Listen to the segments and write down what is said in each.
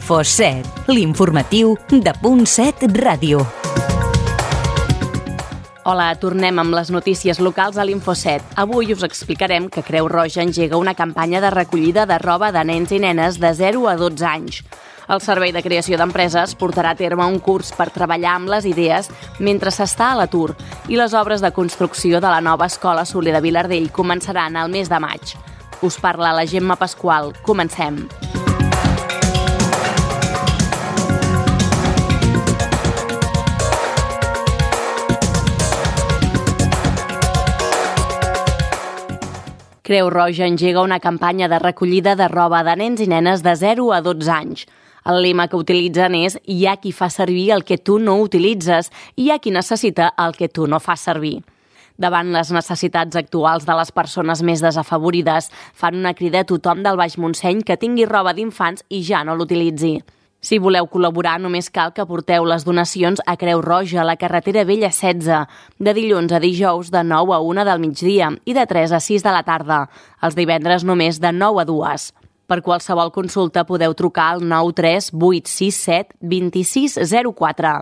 Info7, l'informatiu de Punt7 Ràdio. Hola, tornem amb les notícies locals a l'Info7. Avui us explicarem que Creu Roja engega una campanya de recollida de roba de nens i nenes de 0 a 12 anys. El Servei de Creació d'Empreses portarà a terme un curs per treballar amb les idees mentre s'està a l'atur i les obres de construcció de la nova Escola Soler de Vilardell començaran al mes de maig. Us parla la Gemma Pasqual. Comencem. Creu Roja engega una campanya de recollida de roba de nens i nenes de 0 a 12 anys. El lema que utilitzen és «Hi ha qui fa servir el que tu no utilitzes i hi ha qui necessita el que tu no fas servir». Davant les necessitats actuals de les persones més desafavorides, fan una crida a tothom del Baix Montseny que tingui roba d'infants i ja no l'utilitzi. Si voleu col·laborar, només cal que porteu les donacions a Creu Roja a la carretera Vella 16, de dilluns a dijous de 9 a 1 del migdia i de 3 a 6 de la tarda. Els divendres només de 9 a 2. Per qualsevol consulta podeu trucar al 93 867 2604.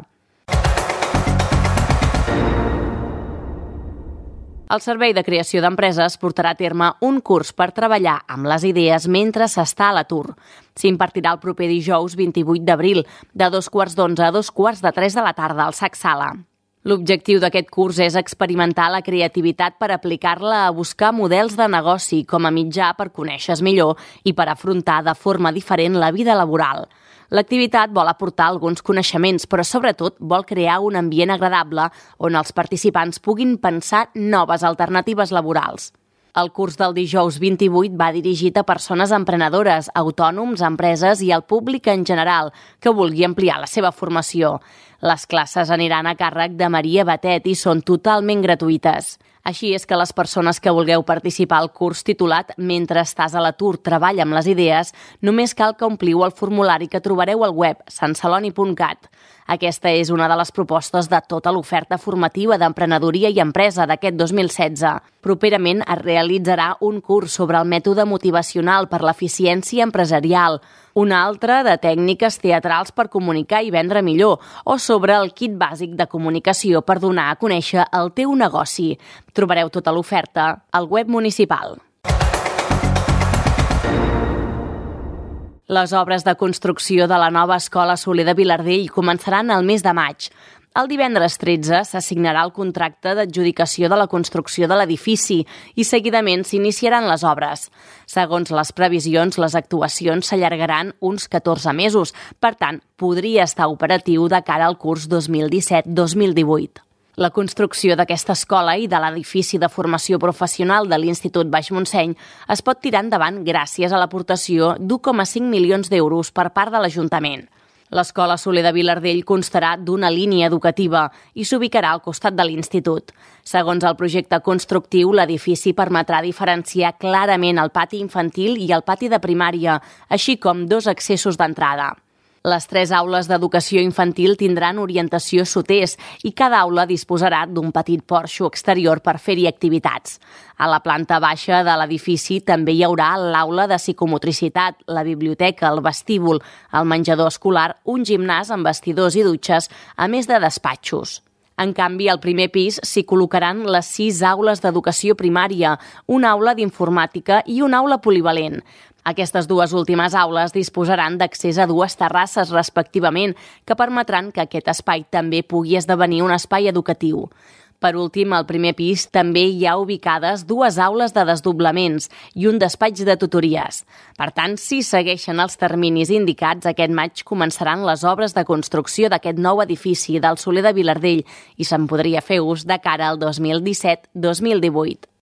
El Servei de Creació d'Empreses portarà a terme un curs per treballar amb les idees mentre s'està a l'atur. S'impartirà el proper dijous 28 d'abril, de 2:15 a 2:45 de la tarda al SAC Sala. L'objectiu d'aquest curs és experimentar la creativitat per aplicar-la a buscar models de negoci com a mitjà per conèixer-se millor i per afrontar de forma diferent la vida laboral. L'activitat vol aportar alguns coneixements, però sobretot vol crear un ambient agradable on els participants puguin pensar noves alternatives laborals. El curs del dijous 28 va dirigit a persones emprenedores, autònoms, empreses i al públic en general que vulgui ampliar la seva formació. Les classes aniran a càrrec de Maria Batet i són totalment gratuïtes. Així és que les persones que vulgueu participar al curs titulat «Mentre estàs a l'atur, treballa amb les idees», només cal que ompliu el formulari que trobareu al web santceloni.cat. Aquesta és una de les propostes de tota l'oferta formativa d'emprenedoria i empresa d'aquest 2016. Properament es realitzarà un curs sobre el mètode motivacional per l'eficiència empresarial, un altre de tècniques teatrals per comunicar i vendre millor o sobre el kit bàsic de comunicació per donar a conèixer el teu negoci. Trobareu tota l'oferta al web municipal. Les obres de construcció de la nova Escola Soler de Vilardell començaran al mes de maig. El divendres 13 s'assignarà el contracte d'adjudicació de la construcció de l'edifici i seguidament s'iniciaran les obres. Segons les previsions, les actuacions s'allargaran uns 14 mesos, per tant, podria estar operatiu de cara al curs 2017-2018. La construcció d'aquesta escola i de l'edifici de formació professional de l'Institut Baix Montseny es pot tirar endavant gràcies a l'aportació d'1,5 milions d'euros per part de l'Ajuntament. L'Escola Soler de Vilardell constarà d'una línia educativa i s'ubicarà al costat de l'Institut. Segons el projecte constructiu, l'edifici permetrà diferenciar clarament el pati infantil i el pati de primària, així com 2 accessos d'entrada. Les 3 aules d'educació infantil tindran orientació sud-est i cada aula disposarà d'un petit porxo exterior per fer-hi activitats. A la planta baixa de l'edifici també hi haurà l'aula de psicomotricitat, la biblioteca, el vestíbul, el menjador escolar, un gimnàs amb vestidors i dutxes, a més de despatxos. En canvi, al primer pis s'hi col·locaran les 6 aules d'educació primària, una aula d'informàtica i una aula polivalent. Aquestes 2 últimes aules disposaran d'accés a 2 terrasses respectivament, que permetran que aquest espai també pugui esdevenir un espai educatiu. Per últim, al primer pis també hi ha ubicades 2 aules de desdoblaments i un despatx de tutories. Per tant, si segueixen els terminis indicats, aquest maig començaran les obres de construcció d'aquest nou edifici del Soler de Vilardell i se'n podria fer ús de cara al 2017-2018.